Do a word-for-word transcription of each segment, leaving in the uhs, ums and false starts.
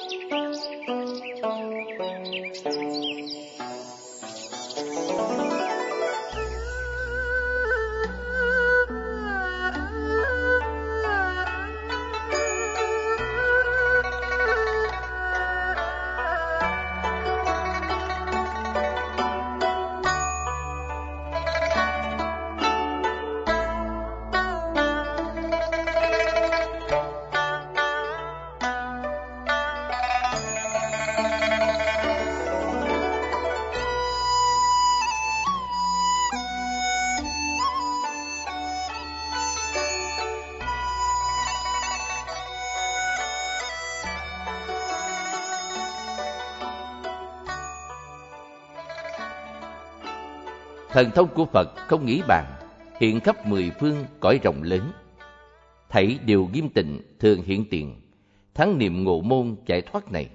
Thần thông của Phật không nghĩ bàn, hiện khắp mười phương cõi rộng lớn. Thảy đều nghiêm tịnh thường hiện tiền, thắng niệm ngộ môn giải thoát này.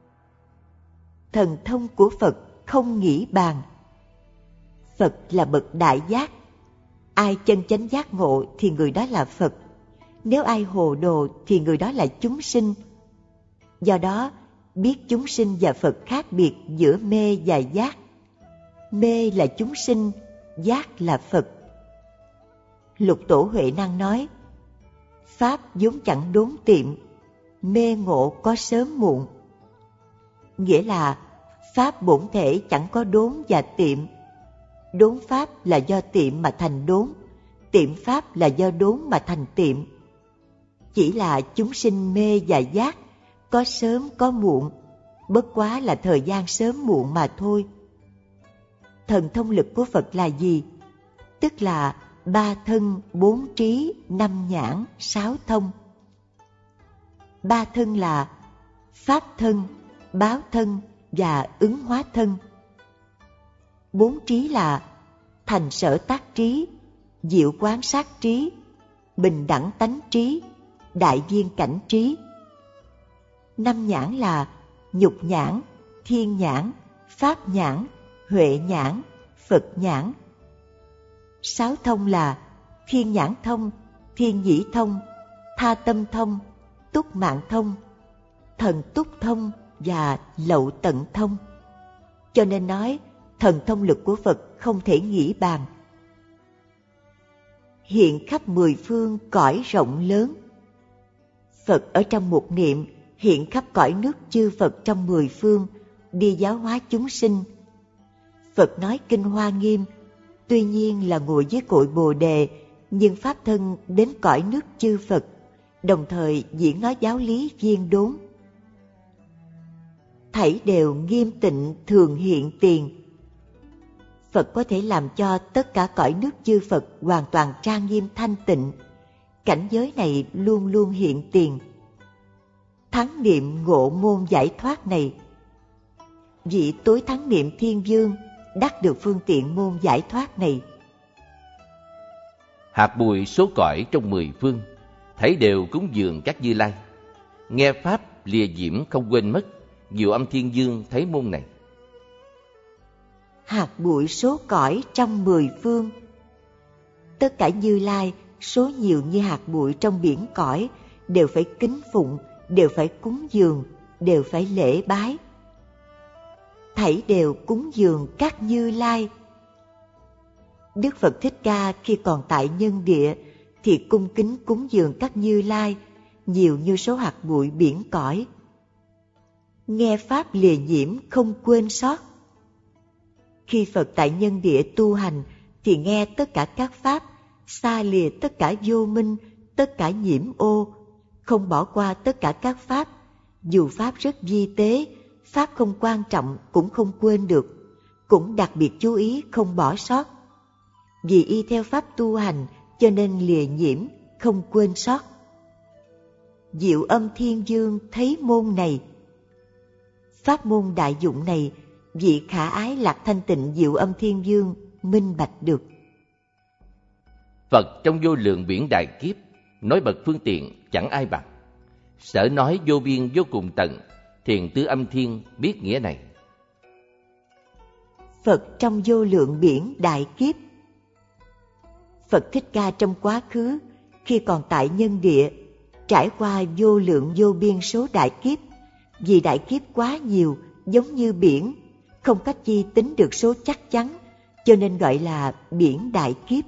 Thần thông của Phật không nghĩ bàn. Phật là bậc đại giác. Ai chân chánh giác ngộ thì người đó là Phật. Nếu ai hồ đồ thì người đó là chúng sinh. Do đó, biết chúng sinh và Phật khác biệt giữa mê và giác. Mê là chúng sinh, giác là Phật. Lục Tổ Huệ Năng nói, Pháp vốn chẳng đốn tiệm, mê ngộ có sớm muộn. Nghĩa là Pháp bổn thể chẳng có đốn và tiệm. Đốn Pháp là do tiệm mà thành đốn, tiệm Pháp là do đốn mà thành tiệm. Chỉ là chúng sinh mê và giác, có sớm có muộn, bất quá là thời gian sớm muộn mà thôi. Thần thông lực của Phật là gì? Tức là ba thân, bốn trí, năm nhãn, sáu thông. Ba thân là pháp thân, báo thân và ứng hóa thân. Bốn trí là thành sở tác trí, diệu quán sát trí, bình đẳng tánh trí, đại viên cảnh trí. Năm nhãn là nhục nhãn, thiên nhãn, pháp nhãn, huệ nhãn, Phật nhãn. Sáu thông là thiên nhãn thông, thiên nhĩ thông, tha tâm thông, túc mạng thông, thần túc thông và lậu tận thông. Cho nên nói thần thông lực của Phật không thể nghĩ bàn. Hiện khắp mười phương cõi rộng lớn. Phật ở trong một niệm hiện khắp cõi nước chư Phật trong mười phương, đi giáo hóa chúng sinh. Phật nói kinh Hoa Nghiêm, tuy nhiên là ngồi dưới cội Bồ Đề, nhưng pháp thân đến cõi nước chư Phật, đồng thời diễn nói giáo lý viên đốn. Thảy đều nghiêm tịnh thường hiện tiền. Phật có thể làm cho tất cả cõi nước chư Phật hoàn toàn trang nghiêm thanh tịnh. Cảnh giới này luôn luôn hiện tiền. Thắng niệm ngộ môn giải thoát này. Vị tối thắng niệm Thiên Vương đắc được phương tiện môn giải thoát này. Hạt bụi số cõi trong mười phương, thảy đều cúng dường các Như Lai. Nghe pháp lìa diễm không quên mất, Diệu Âm Thiên Vương thấy môn này. Hạt bụi số cõi trong mười phương. Tất cả Như Lai số nhiều như hạt bụi trong biển cõi đều phải kính phụng, đều phải cúng dường, đều phải lễ bái. Thảy đều cúng dường các Như Lai. Đức Phật Thích Ca khi còn tại nhân địa thì cung kính cúng dường các Như Lai nhiều như số hạt bụi biển cõi. Nghe pháp lìa nhiễm không quên sót. Khi Phật tại nhân địa tu hành thì nghe tất cả các pháp, xa lìa tất cả vô minh, tất cả nhiễm ô, không bỏ qua tất cả các pháp. Dù pháp rất vi tế, pháp không quan trọng cũng không quên được, cũng đặc biệt chú ý không bỏ sót. Vì y theo pháp tu hành cho nên lìa nhiễm, không quên sót. Diệu Âm Thiên Vương thấy môn này. Pháp môn đại dụng này, vị khả ái lạc thanh tịnh Diệu Âm Thiên Vương minh bạch được. Phật trong vô lượng biển đại kiếp, nói bậc phương tiện chẳng ai bằng. Sở nói vô biên vô cùng tận, Thiền Tư Âm Thiên biết nghĩa này. Phật trong vô lượng biển đại kiếp. Phật Thích Ca trong quá khứ, khi còn tại nhân địa, trải qua vô lượng vô biên số đại kiếp, vì đại kiếp quá nhiều, giống như biển, không cách chi tính được số chắc chắn, cho nên gọi là biển đại kiếp.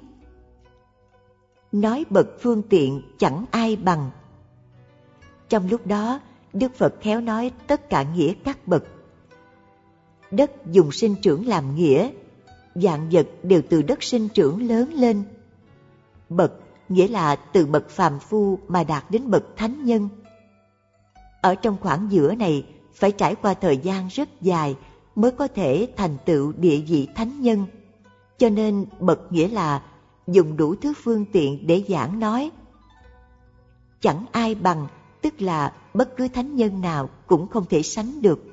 Nói bậc phương tiện chẳng ai bằng. Trong lúc đó, Đức Phật khéo nói tất cả nghĩa các bậc. Đất dùng sinh trưởng làm nghĩa, vạn vật đều từ đất sinh trưởng lớn lên. Bậc nghĩa là từ bậc phàm phu mà đạt đến bậc thánh nhân. Ở trong khoảng giữa này phải trải qua thời gian rất dài mới có thể thành tựu địa vị thánh nhân. Cho nên bậc nghĩa là dùng đủ thứ phương tiện để giảng nói. Chẳng ai bằng, tức là bất cứ thánh nhân nào cũng không thể sánh được.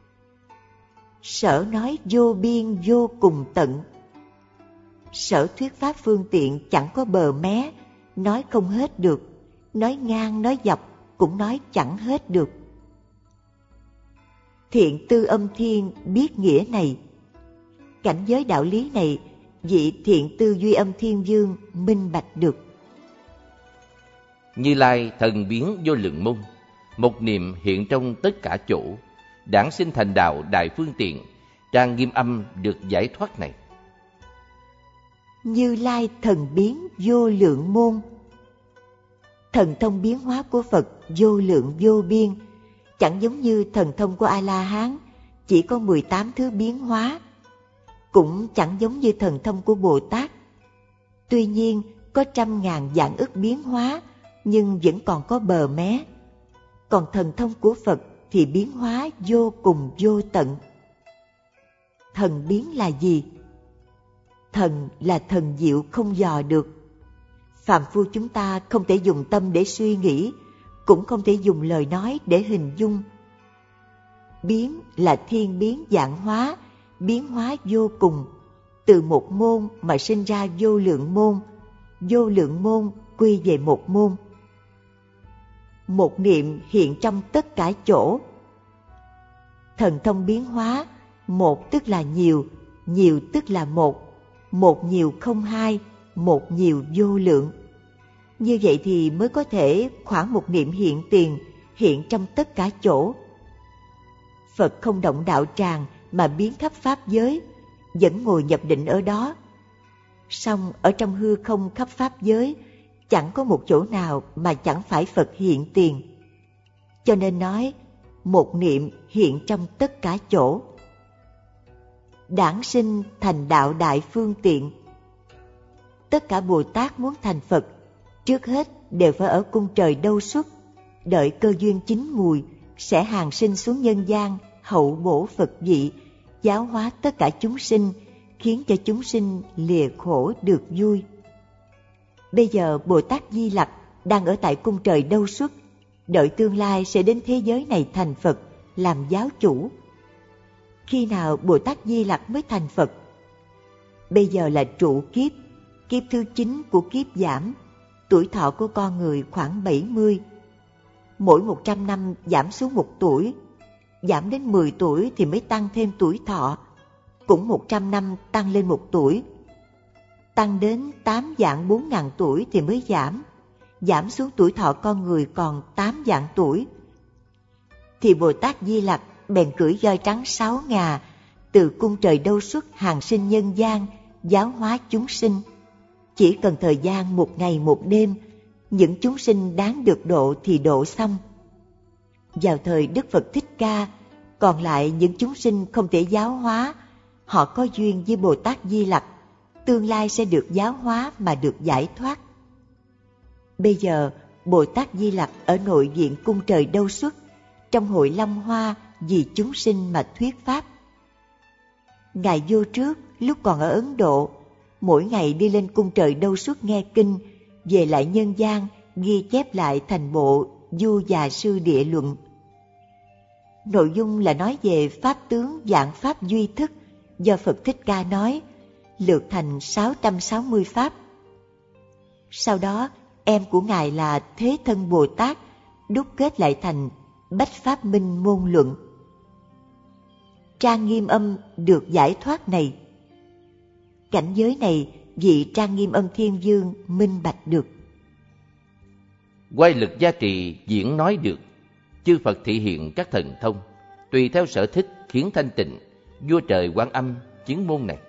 Sở nói vô biên vô cùng tận. Sở thuyết pháp phương tiện chẳng có bờ mé, nói không hết được, nói ngang nói dọc cũng nói chẳng hết được. Thiện tư âm thiên biết nghĩa này. Cảnh giới đạo lý này, vị thiện tư duy âm thiên vương minh bạch được. Như Lai thần biến vô lượng môn, một niệm hiện trong tất cả chỗ, đản sinh thành đạo đại phương tiện, trang nghiêm âm được giải thoát này. Như Lai thần biến vô lượng môn. Thần thông biến hóa của Phật vô lượng vô biên, chẳng giống như thần thông của A-la-hán chỉ có mười tám thứ biến hóa, cũng chẳng giống như thần thông của Bồ Tát. Tuy nhiên có trăm ngàn vạn ức biến hóa, nhưng vẫn còn có bờ mé. Còn thần thông của Phật thì biến hóa vô cùng vô tận. Thần biến là gì? Thần là thần diệu không dò được. Phàm phu chúng ta không thể dùng tâm để suy nghĩ, cũng không thể dùng lời nói để hình dung. Biến là thiên biến vạn hóa, biến hóa vô cùng, từ một môn mà sinh ra vô lượng môn, vô lượng môn quy về một môn. Một niệm hiện trong tất cả chỗ. Thần thông biến hóa, một tức là nhiều, nhiều tức là một, một nhiều không hai, một nhiều vô lượng. Như vậy thì mới có thể khoảng một niệm hiện tiền, hiện trong tất cả chỗ. Phật không động đạo tràng mà biến khắp pháp giới, vẫn ngồi nhập định ở đó. Song ở trong hư không khắp pháp giới, chẳng có một chỗ nào mà chẳng phải Phật hiện tiền. Cho nên nói, một niệm hiện trong tất cả chỗ. Đản sinh thành đạo đại phương tiện. Tất cả Bồ Tát muốn thành Phật, trước hết đều phải ở cung trời Đâu Xuất, đợi cơ duyên chín mùi, sẽ hàng sinh xuống nhân gian, hậu bổ Phật vị, giáo hóa tất cả chúng sinh, khiến cho chúng sinh lìa khổ được vui. Bây giờ Bồ Tát Di Lặc đang ở tại cung trời Đâu Xuất, đợi tương lai sẽ đến thế giới này thành Phật, làm giáo chủ. Khi nào Bồ Tát Di Lặc mới thành Phật? Bây giờ là trụ kiếp, kiếp thứ chín của kiếp giảm. Tuổi thọ của con người khoảng bảy mươi. Mỗi một trăm năm giảm xuống một tuổi, giảm đến mười tuổi thì mới tăng thêm tuổi thọ, cũng một trăm năm tăng lên một tuổi. Tăng đến tám vạn bốn ngàn tuổi thì mới giảm, giảm xuống tuổi thọ con người còn tám vạn tuổi. Thì Bồ Tát Di Lặc bèn cưỡi voi trắng sáu ngà, từ cung trời Đâu Xuất hàng sinh nhân gian, giáo hóa chúng sinh. Chỉ cần thời gian một ngày một đêm, những chúng sinh đáng được độ thì độ xong. Vào thời Đức Phật Thích Ca, còn lại những chúng sinh không thể giáo hóa, họ có duyên với Bồ Tát Di Lặc, tương lai sẽ được giáo hóa mà được giải thoát. Bây giờ, Bồ Tát Di Lặc ở nội viện cung trời Đâu Xuất, trong hội Long Hoa vì chúng sinh mà thuyết pháp. Ngài vô trước, lúc còn ở Ấn Độ, mỗi ngày đi lên cung trời Đâu Xuất nghe kinh, về lại nhân gian ghi chép lại thành bộ Du Già Sư Địa Luận. Nội dung là nói về pháp tướng vạn pháp duy thức do Phật Thích Ca nói, lược thành sáu trăm sáu mươi pháp. Sau đó, em của Ngài là Thế Thân Bồ Tát đúc kết lại thành Bách Pháp Minh Môn Luận. Trang Nghiêm Âm được giải thoát này. Cảnh giới này vị Trang Nghiêm Âm Thiên Vương minh bạch được. Quay lực gia trì diễn nói được, chư Phật thị hiện các thần thông, tùy theo sở thích khiến thanh tịnh. Vua trời Quan Âm chứng môn này.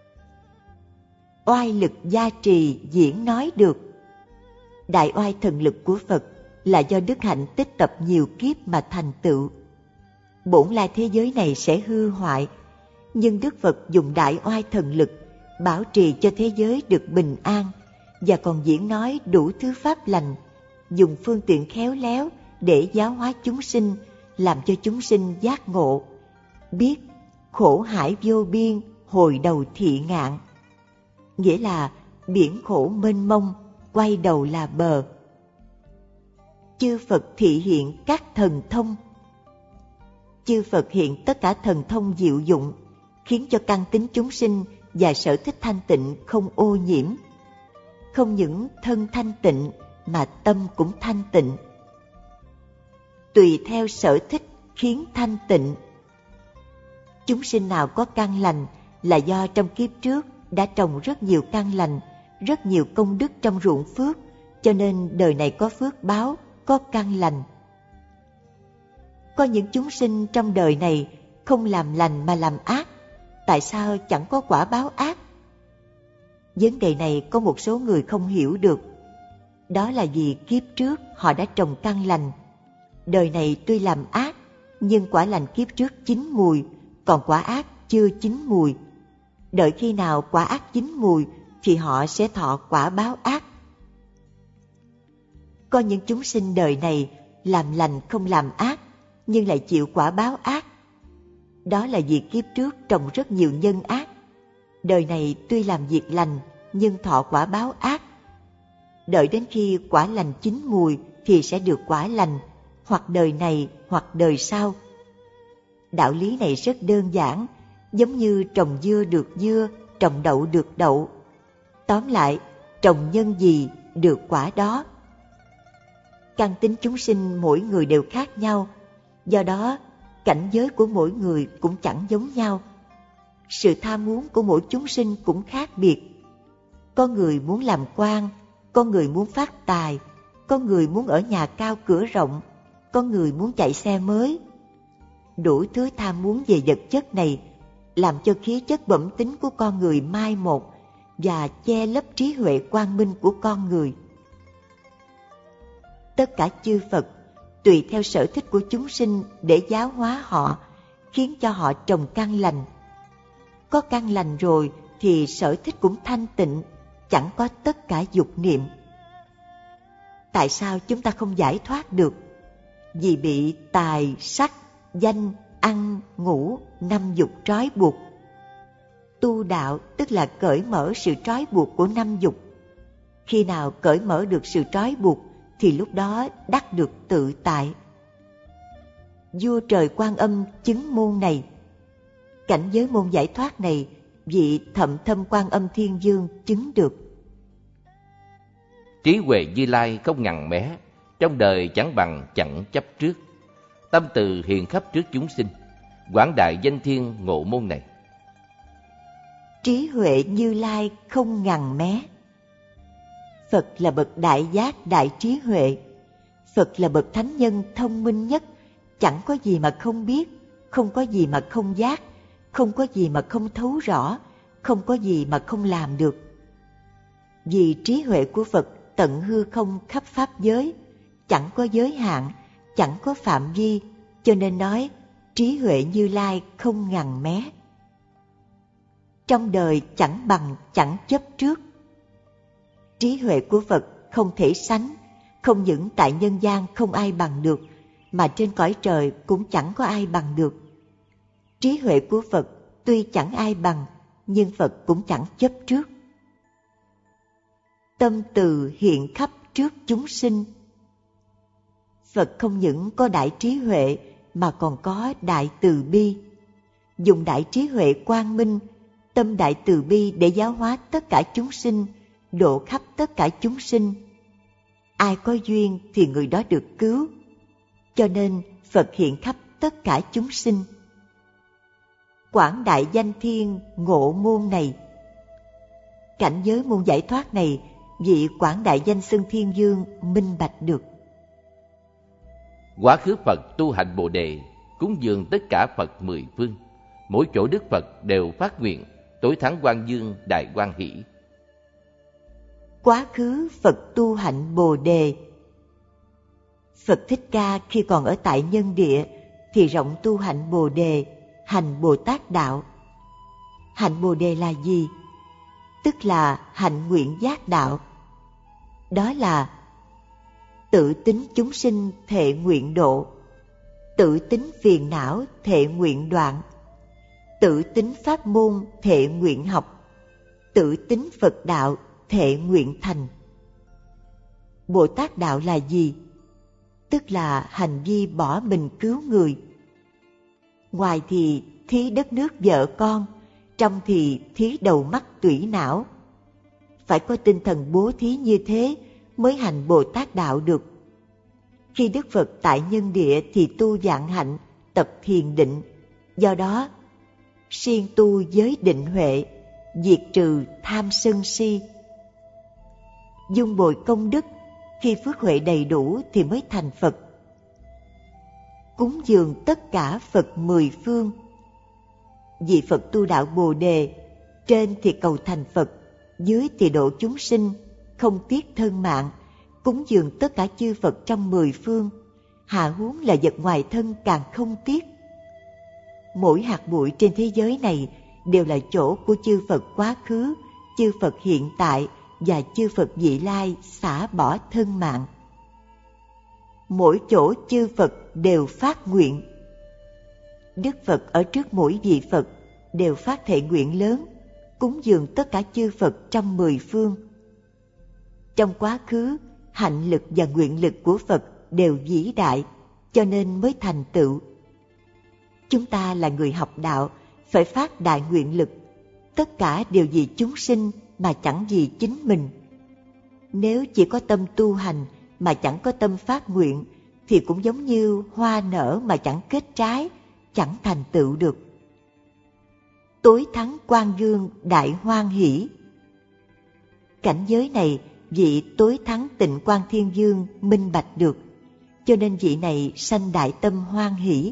Oai lực gia trì diễn nói được. Đại oai thần lực của Phật là do đức hạnh tích tập nhiều kiếp mà thành tựu. Bổn lai thế giới này sẽ hư hoại, nhưng Đức Phật dùng đại oai thần lực bảo trì cho thế giới được bình an, và còn diễn nói đủ thứ pháp lành, dùng phương tiện khéo léo để giáo hóa chúng sinh, làm cho chúng sinh giác ngộ, biết khổ hải vô biên, hồi đầu thị ngạn. Nghĩa là biển khổ mênh mông, quay đầu là bờ. Chư Phật thị hiện các thần thông. Chư Phật hiện tất cả thần thông diệu dụng, khiến cho căn tính chúng sinh và sở thích thanh tịnh không ô nhiễm. Không những thân thanh tịnh mà tâm cũng thanh tịnh. Tùy theo sở thích khiến thanh tịnh. Chúng sinh nào có căn lành là do trong kiếp trước đã trồng rất nhiều căn lành, rất nhiều công đức trong ruộng phước, cho nên đời này có phước báo, có căn lành. Có những chúng sinh trong đời này không làm lành mà làm ác, tại sao chẳng có quả báo ác? Vấn đề này có một số người không hiểu được. Đó là vì kiếp trước họ đã trồng căn lành. Đời này tuy làm ác, nhưng quả lành kiếp trước chín mùi, còn quả ác chưa chín mùi. Đợi khi nào quả ác chín mùi thì họ sẽ thọ quả báo ác. Có những chúng sinh đời này làm lành không làm ác, nhưng lại chịu quả báo ác. Đó là vì kiếp trước trồng rất nhiều nhân ác. Đời này tuy làm việc lành, nhưng thọ quả báo ác. Đợi đến khi quả lành chín mùi thì sẽ được quả lành, hoặc đời này hoặc đời sau. Đạo lý này rất đơn giản, giống như trồng dưa được dưa, trồng đậu được đậu. Tóm lại, trồng nhân gì được quả đó. Căn tính chúng sinh mỗi người đều khác nhau, do đó cảnh giới của mỗi người cũng chẳng giống nhau. Sự tham muốn của mỗi chúng sinh cũng khác biệt. Có người muốn làm quan, có người muốn phát tài, có người muốn ở nhà cao cửa rộng, có người muốn chạy xe mới. Đủ thứ tham muốn về vật chất này làm cho khí chất bẩm tính của con người mai một và che lấp trí huệ quang minh của con người. Tất cả chư Phật tùy theo sở thích của chúng sinh để giáo hóa họ, khiến cho họ trồng căn lành. Có căn lành rồi thì sở thích cũng thanh tịnh, chẳng có tất cả dục niệm. Tại sao chúng ta không giải thoát được? Vì bị tài, sắc, danh, ăn, ngủ, năm dục trói buộc. Tu đạo tức là cởi mở sự trói buộc của năm dục. Khi nào cởi mở được sự trói buộc thì lúc đó đắc được tự tại. Vua trời Quan Âm chứng môn này. Cảnh giới môn giải thoát này vị Thậm Thâm Quan Âm Thiên Vương chứng được. Trí huệ Như Lai không ngằn mé, trong đời chẳng bằng chẳng chấp trước. Tâm từ hiện khắp trước chúng sinh, quảng đại danh thiên ngộ môn này. Trí huệ Như Lai không ngằn mé. Phật là bậc đại giác đại trí huệ. Phật là bậc thánh nhân thông minh nhất, chẳng có gì mà không biết, không có gì mà không giác, không có gì mà không thấu rõ, không có gì mà không làm được. Vì trí huệ của Phật tận hư không khắp pháp giới, chẳng có giới hạn, chẳng có phạm vi, cho nên nói trí huệ Như Lai không ngằn mé. Trong đời chẳng bằng chẳng chấp trước. Trí huệ của Phật không thể sánh, không những tại nhân gian không ai bằng được, mà trên cõi trời cũng chẳng có ai bằng được. Trí huệ của Phật tuy chẳng ai bằng, nhưng Phật cũng chẳng chấp trước. Tâm từ hiện khắp trước chúng sinh. Phật không những có đại trí huệ mà còn có đại từ bi. Dùng đại trí huệ quang minh, tâm đại từ bi để giáo hóa tất cả chúng sinh, độ khắp tất cả chúng sinh. Ai có duyên thì người đó được cứu. Cho nên Phật hiện khắp tất cả chúng sinh. Quảng đại danh thiên ngộ môn này. Cảnh giới môn giải thoát này, vị quảng đại danh xưng Thiên Vương minh bạch được. Quá khứ Phật tu hành Bồ Đề, cúng dường tất cả Phật mười phương. Mỗi chỗ Đức Phật đều phát nguyện, tối thắng Quang Dương đại hoan hỷ. Quá khứ Phật tu hạnh Bồ Đề. Phật Thích Ca khi còn ở tại nhân địa thì rộng tu hạnh Bồ Đề, hành Bồ Tát đạo. Hạnh Bồ Đề là gì? Tức là hạnh nguyện giác đạo. Đó là tự tính chúng sinh thệ nguyện độ, tự tính phiền não thệ nguyện đoạn, tự tính pháp môn thệ nguyện học, tự tính Phật đạo thệ nguyện thành. Bồ Tát đạo là gì? Tức là hành vi bỏ mình cứu người. Ngoài thì thí đất nước vợ con, trong thì thí đầu mắt tủy não. Phải có tinh thần bố thí như thế mới hành Bồ Tát đạo được. Khi Đức Phật tại nhân địa thì tu vạn hạnh, tập thiền định. Do đó, siêng tu giới định huệ, diệt trừ tham sân si. Dung bồi công đức, khi phước huệ đầy đủ thì mới thành Phật. Cúng dường tất cả Phật mười phương. Vị Phật tu đạo Bồ Đề, trên thì cầu thành Phật, dưới thì độ chúng sinh, không tiếc thân mạng, cúng dường tất cả chư Phật trong mười phương, hạ huống là vật ngoài thân càng không tiếc. Mỗi hạt bụi trên thế giới này đều là chỗ của chư Phật quá khứ, chư Phật hiện tại và chư Phật vị lai xả bỏ thân mạng. Mỗi chỗ chư Phật đều phát nguyện. Đức Phật ở trước mỗi vị Phật đều phát thệ nguyện lớn, cúng dường tất cả chư Phật trong mười phương. Trong quá khứ, hạnh lực và nguyện lực của Phật đều vĩ đại, cho nên mới thành tựu. Chúng ta là người học đạo, phải phát đại nguyện lực, tất cả đều vì chúng sinh mà chẳng vì chính mình. Nếu chỉ có tâm tu hành mà chẳng có tâm phát nguyện, thì cũng giống như hoa nở mà chẳng kết trái, chẳng thành tựu được. Tối thắng Quang Dương đại hoan hỷ. Cảnh giới này vị tối thắng Tịnh Quang Thiên Dương minh bạch được, cho nên vị này sanh đại tâm hoan hỷ.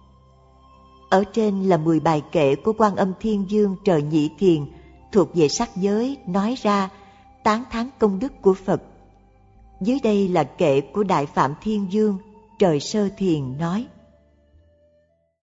Ở trên là mười bài kệ của Quan Âm Thiên Dương Trời Nhị Thiền thuộc về sắc giới, nói ra tán thán công đức của Phật. Dưới đây là kệ của Đại Phạm Thiên Dương Trời Sơ Thiền nói: